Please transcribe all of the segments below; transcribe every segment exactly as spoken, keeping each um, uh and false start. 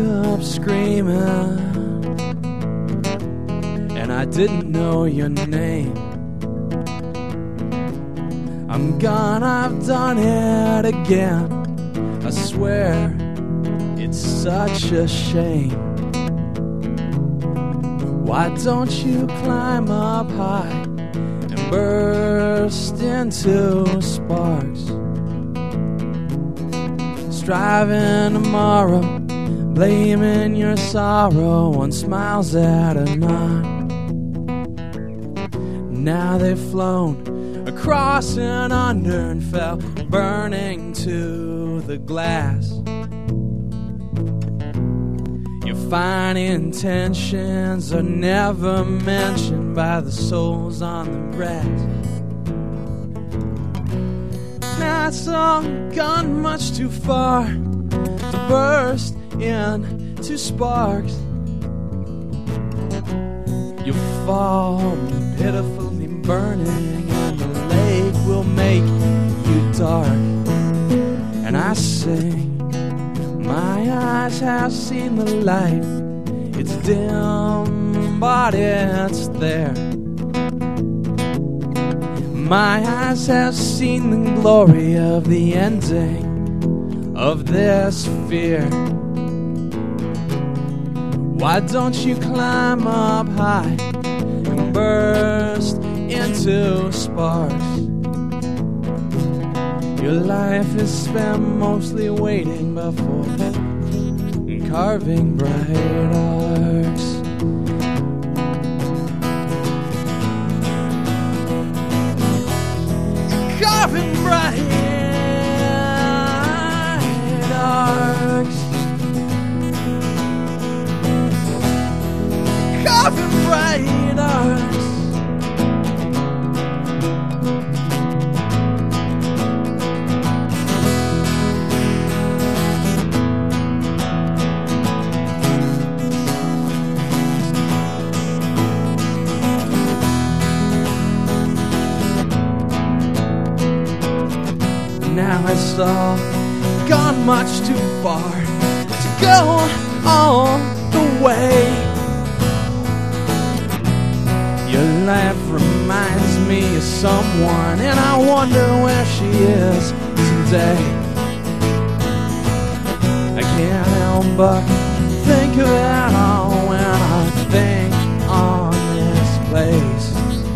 up screaming, and I didn't know your name. I'm gone, I've done it again. I swear, it's such a shame. Why don't you climb up high and burst into sparks? Striving tomorrow, blaming your sorrow on smiles that are not. Now they've flown across and under and fell, burning to the glass. Your fine intentions are never mentioned by the souls on the grass. Now it's all gone much too far to burst into sparks. You'll fall pitifully burning, and the lake will make you dark. And I sing, my eyes have seen the light. It's dim, but it's there. My eyes have seen the glory of the ending of this fear. Why don't you climb up high and burst into sparks? Your life is spent mostly waiting before and carving bright arcs. Carving bright arcs. Carving bright arcs. Now it's all gone much too far to go all the way. Your life reminds me of someone, and I wonder where she is today. I can't help but think of it all when I think on this place.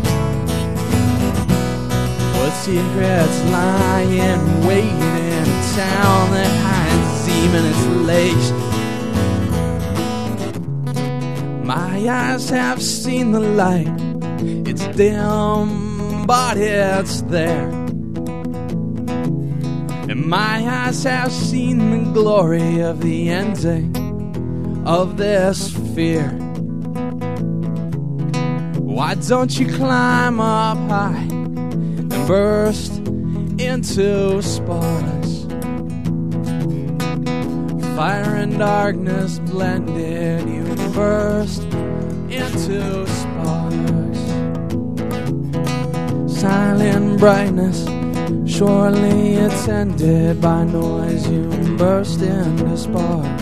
What secrets lie in wait in a town that hides even its lace? My eyes have seen the light. It's dim, but it's there. And my eyes have seen the glory of the ending of this fear. Why don't you climb up high and burst into sparks? Fire and darkness blended, you burst into sparks. Silent brightness, surely it's ended by noise, you burst into sparks.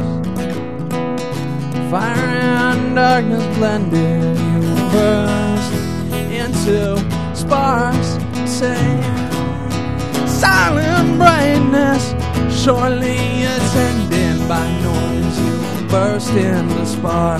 Fire and darkness blended, you burst into sparks. Say, silent brightness, surely it's ended by noise, you burst into sparks.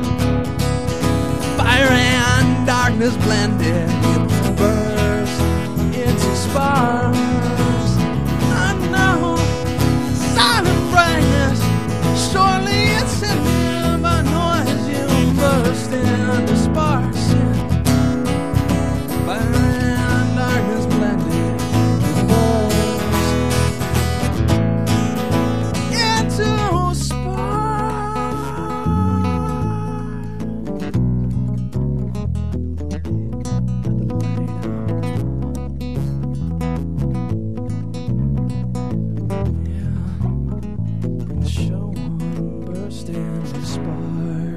Fire and darkness blended, you burst into sparks. I know, silent brightness, surely it's ended by noise, you burst into sparks. Fire and darkness blended, you burst into sparks. Show on burst into sparks.